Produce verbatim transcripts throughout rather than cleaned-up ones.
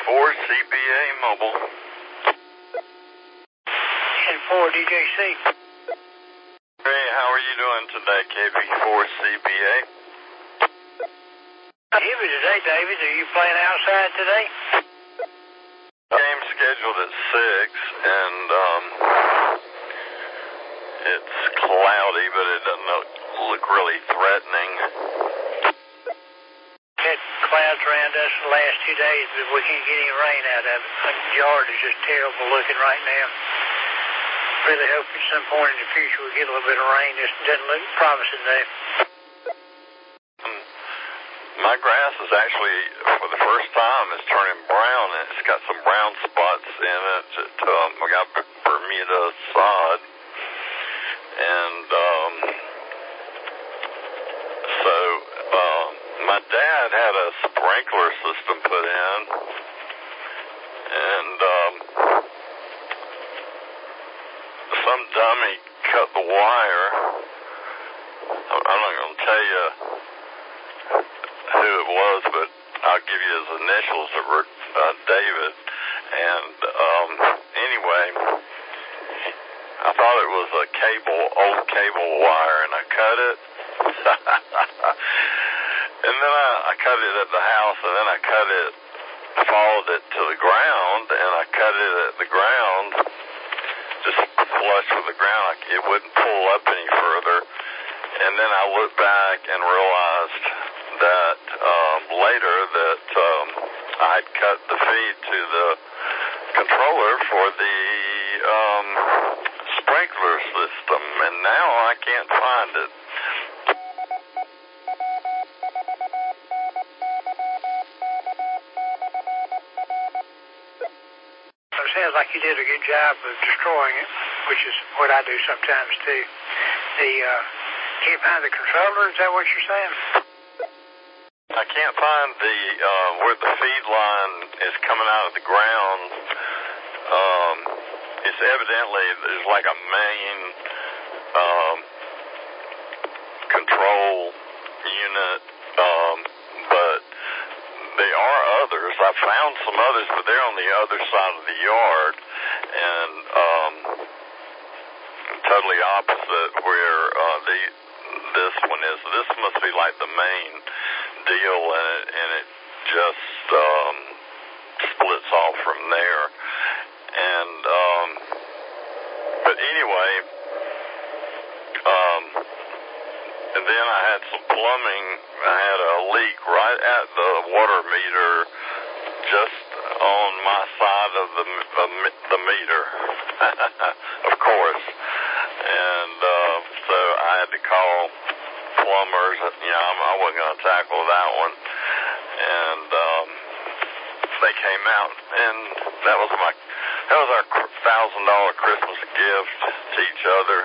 four C B A Mobile. ten four D J C. Hey, how are you doing today, K B four C B A? Here today, David. Are you playing outside today? Game scheduled at six, and um, it's cloudy, but it doesn't look, look really threatening. Had clouds around us the last two days, but we can't get any rain out of it. The yard is just terrible looking right now. Really hope at some point in the future we get a little bit of rain. This doesn't look promising though. My grass is actually, for the first time, is turning brown, and it's got some brown spots in it. it um, I got Bermuda sod, and um, so um, my dad had a sprinkler system put in, and um, some dummy cut the wire. I'm not going to tell you who it was, but I'll give you his initials that were uh, David. And um, anyway, I thought it was a cable, old cable wire, and I cut it. And then I, I cut it at the house, and then I cut it, followed it to the ground, and I cut it at the ground, just flush with the ground. It wouldn't pull up any further. And then I looked back and realized that um, later that um, I'd cut the feed to the controller for the um, sprinkler system, and now I can't find it. It sounds like you did a good job of destroying it, which is what I do sometimes too. The uh, can't find the controller. Is that what you're saying? I can't find the uh, where the feed line is coming out of the ground. Um, it's evidently there's like a main um, control unit, um, but there are others. I found some others, but they're on the other side of the yard, and um, totally opposite where uh, the this one is. This must be like the main deal, and it, and it just um, splits off from there. And um, but anyway, um, and then I had some plumbing. I had a leak right at the water meter, just on my side of the of the meter, of course. And uh, so I had to call plumbers. You know, I wasn't going to tackle that one. And um, they came out, and that was my that was our thousand dollar Christmas gift to each other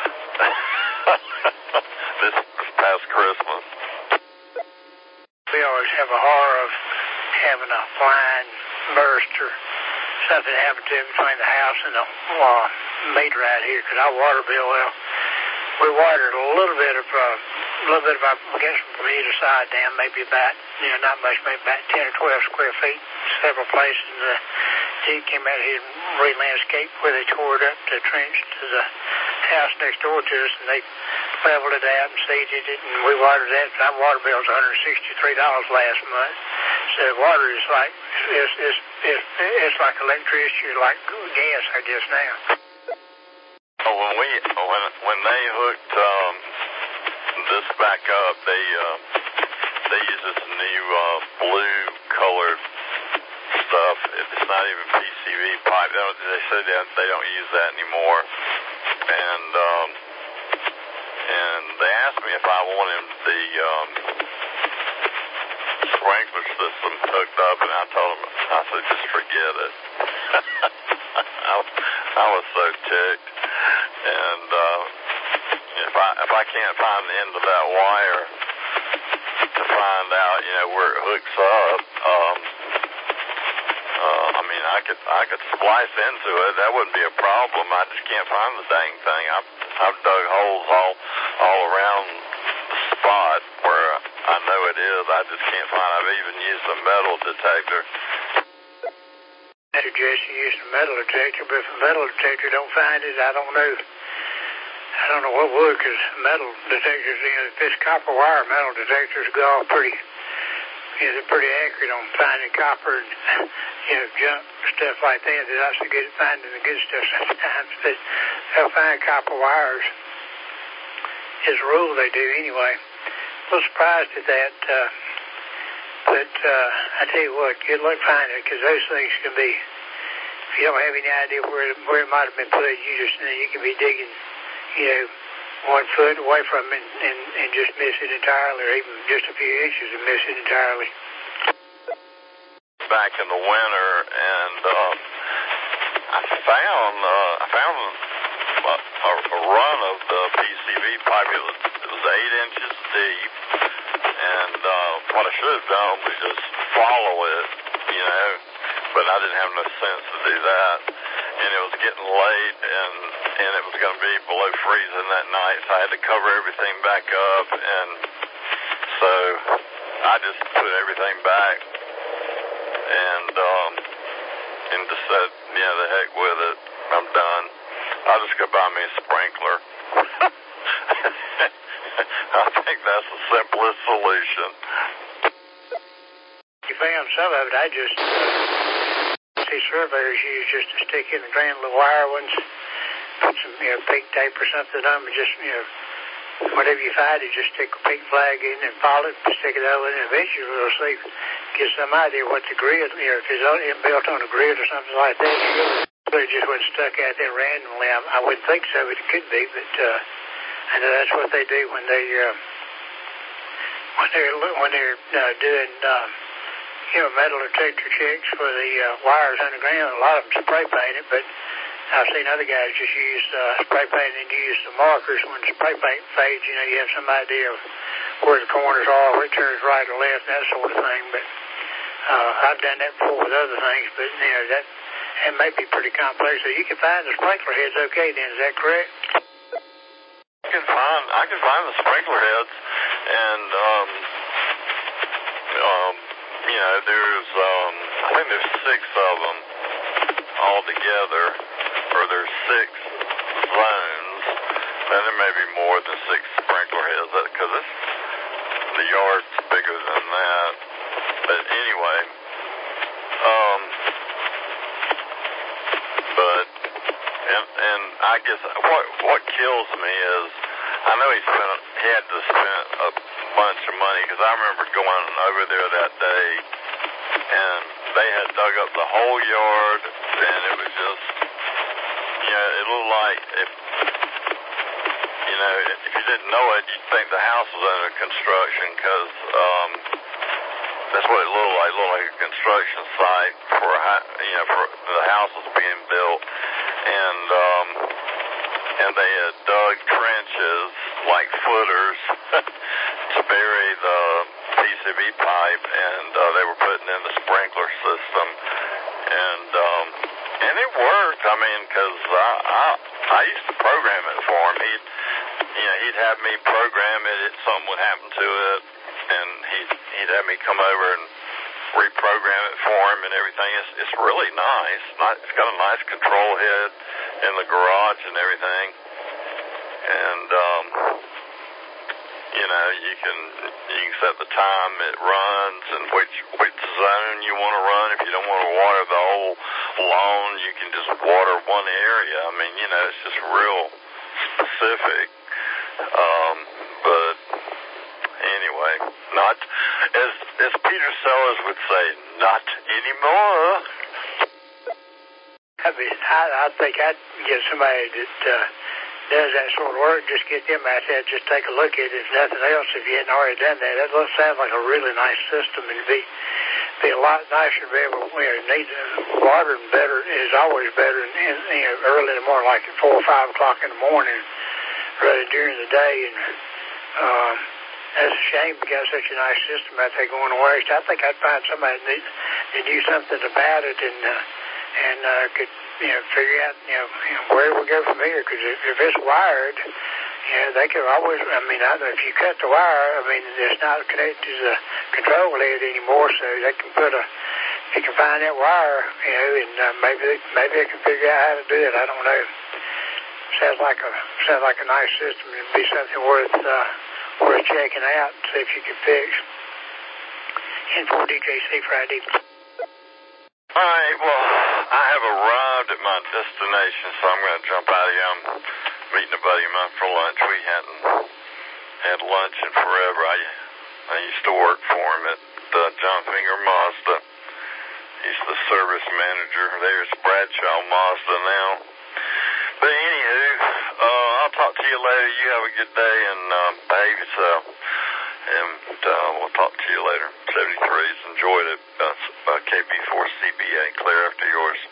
this past Christmas. We always have a horror of having a line burst or something happen to it between the house and the uh, meter out here, because our water bill, well, we watered a little bit of, uh, a little bit of our, against from either side down, maybe about, you know, not much, maybe about ten or twelve square feet, several places. And the team came out here and re-landscaped where they tore it up to trench to the house next door to us, and they leveled it out and seeded it, and we watered that. Our water bill was one hundred sixty-three dollars last month. So water is like, it's, it's, it's, it's like electricity, like gas, I guess, now. Oh, when we, when, when they hooked um, this back up, they, uh, they use this new uh, blue colored stuff. It's not even P C V pipe. They, don't, they said they, they don't use that anymore. And, um, and they asked me if I wanted the um, sprinkler system hooked up, and I told them, I said, just forget it. I, I was so ticked. And uh, if I if I can't find the end of that wire to find out, you know, where it hooks up, um, uh, I mean, I could I could splice into it. That wouldn't be a problem. I just can't find the dang thing. I've I've dug holes all all around the spot where I know it is. I just can't find. I've even used a metal detector. suggest you use a metal detector, but if a metal detector don't find it, I don't know. I don't know what would, because metal detectors, you know, if it's copper wire, metal detectors go off pretty, you know, they're pretty accurate on finding copper and, you know, junk, stuff like that. They're not so good at finding the good stuff sometimes, but they'll find copper wires. As a rule, they do anyway. A little surprised at that, uh, but uh, I tell you what, good luck finding it, because those things can be, if you don't have any idea where, where it might have been put, you just, you know, you can be digging, you know, one foot away from it and, and, and just miss it entirely, or even just a few inches and miss it entirely. Back in the winter, and um, I found uh, I found a, a, a run of the P C V pipe. It was, it was eight inches deep, and uh, what I should have done was just follow it, you know, but I didn't have enough sense to do that. And it was getting late, and and it was going to be below freezing that night, so I had to cover everything back up, and so I just put everything back, and um, and just said, yeah, the heck with it, I'm done. I'll just go buy me a sprinkler. I think that's the simplest solution. You found some of it. I just uh, see surveyors use just to stick in the ground little wire ones, put some, you know, pink tape or something on them, and just, you know, whatever you find, you just stick a pink flag in and follow it, stick it over, and eventually it'll see, get some idea what the grid, you know, if it's built on a grid or something like that, you really, but it just wasn't stuck out there randomly. I, I wouldn't think so, but it could be, but uh, I know that's what they do when they, uh, when they're, when they're uh, doing, uh, you know, metal detector checks for the uh, wires underground. A lot of them spray paint it, but I've seen other guys just use uh, spray paint and use some markers. When the spray paint fades, you know, you have some idea of where the corners are, where it turns right or left, that sort of thing. But uh, I've done that before with other things, but, you know, that it may be pretty complex. So you can find the sprinkler heads okay then, is that correct? I can find, I can find the sprinkler heads, and, um, um, you know, there's, um, I think there's six of them all together, or there's six zones, and there may be more than six sprinkler heads, because it's, the yard's bigger than that, but anyway, um, but, and, and I guess what, what kills me is, I know he spent, he had to spend a bunch of money, because I remember going over there that day, and they had dug up the whole yard, and it was just, you know, it looked like, if, you know, if you didn't know it, you'd think the house was under construction, because um, that's what it looked like. It looked like a construction site for, you know, for the house was being built, and um, and they had dug trenches, like footers, to bury the P C V pipe, and uh, they were putting in the sprinkler system, and um, and it worked. I mean, because I, I I used to program it for him. He'd you know he'd have me program it. If something would happen to it, and he'd he'd have me come over and reprogram it for him and everything. It's it's really nice. Not, it's got a nice control head in the garage and everything, and um, you know you can you can set the time it runs and which which zone you want to run. If you don't want to water the whole lawn, you can just water one area. I mean, you know, it's just real specific. Um, but anyway, not as as Peter Sellers would say, not anymore. I mean, I, I think I'd get somebody that uh, does that sort of work, just get them out there, just take a look at it. If nothing else, if you hadn't already done that, that looks sounds like a really nice system, and it'd be be a lot nicer to be able to, you know, need uh, watering better is always better, in, in, you know, early in the morning, like at four or five o'clock in the morning, rather than during the day. And um, that's a shame to get such a nice system out there going to waste. I think I'd find somebody that, need, that knew something about it and uh, and uh, could, you know, figure out, you know, you know where we go from here. Because if, if it's wired, you know, they could always, I mean, I, if you cut the wire, I mean, it's not connected to the control head anymore, so they can put a if you can find that wire, you know, and uh, maybe they, maybe they can figure out how to do it. I don't know. Sounds like a sounds like a nice system. It'd be something worth uh, worth checking out. See if you can fix. N four D J C Friday. All right. Well, I have arrived at my destination, so I'm going to jump out of here. I'm meeting a buddy of mine for lunch. We hadn't had lunch in forever. I I used to work for him at uh, John Finger Mazda. He's the service manager. There's Bradshaw Mazda now. But anywho, uh, I'll talk to you later. You have a good day and uh, behave yourself. And uh, we'll talk to you later. seventy-threes, enjoyed it. Uh, K B four C B A, clear after yours.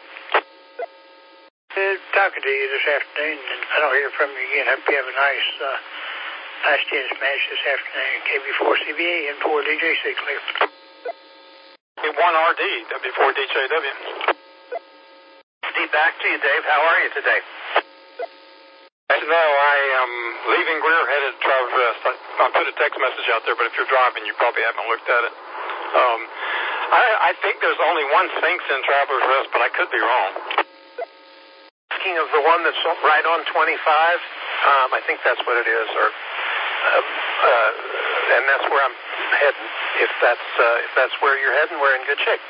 Good talking to you this afternoon, and if I don't hear from you again, hope you have a nice, uh, nice tennis match this afternoon. K B four C B A, N four D J C, clear. one R D, W four D J W. Steve, back to you, Dave. How are you today? As you know, I am leaving Greer, headed to Travelers Rest. I, I put a text message out there, but if you're driving, you probably haven't looked at it. Um, I, I think there's only one Sphinx in Travelers Rest, but I could be wrong. Speaking of the one that's right on twenty-five, um, I think that's what it is, or uh, uh, and that's where I'm heading. If that's uh, if that's where you're heading, we're in good shape.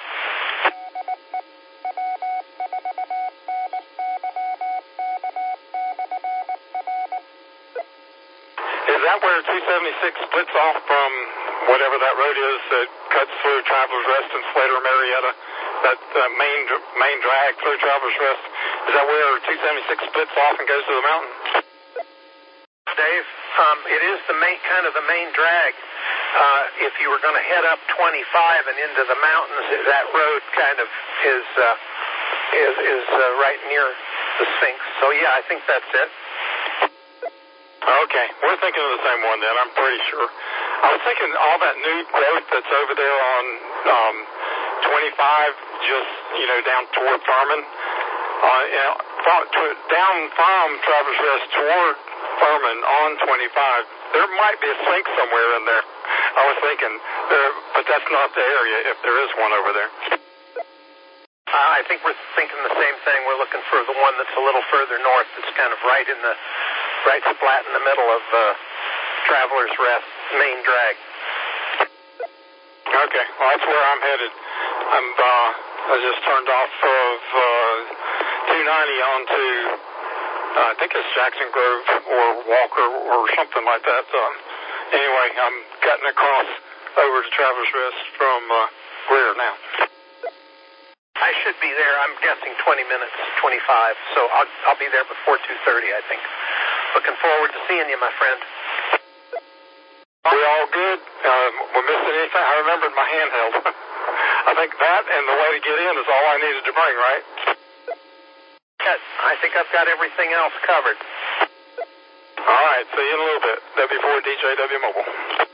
Is that where two seventy-six splits off from whatever that road is that cuts through Travelers Rest and Slater Marietta? That uh, main main drag through Travelers Rest? Is that where two seventy-six splits off and goes to the mountain? Dave, um, it is the main kind of the main drag. Uh, if you were going to head up twenty-five and into the mountains, that road kind of is uh, is is uh, right near the Sphinx. So yeah, I think that's it. Okay, we're thinking of the same one then, I'm pretty sure. I was thinking all that new growth that's over there on um, twenty-five, just, you know, down toward Furman, uh, you know, from, to, down from Travelers Rest toward Furman on twenty-five, there might be a Sphinx somewhere in there. I was thinking, there, but that's not the area if there is one over there. Uh, I think we're thinking the same thing. We're looking for the one that's a little further north. That's kind of right in the, right flat in the middle of uh, Travelers Rest main drag. Okay, well that's where I'm headed. I'm uh, I just turned off of uh, two ninety onto uh, I think it's Jackson Grove or Walker or something like that. Uh, anyway, I'm cutting across over to Travelers Rest from uh, Greer now. I should be there, I'm guessing twenty minutes, twenty-five, so I'll, I'll be there before two thirty, I think. Looking forward to seeing you, my friend. We all good? Uh, we missing anything? I remembered my handheld. I think that and the way to get in is all I needed to bring, right? Yes, I think I've got everything else covered. All right, see you in a little bit. W four D J W Mobile.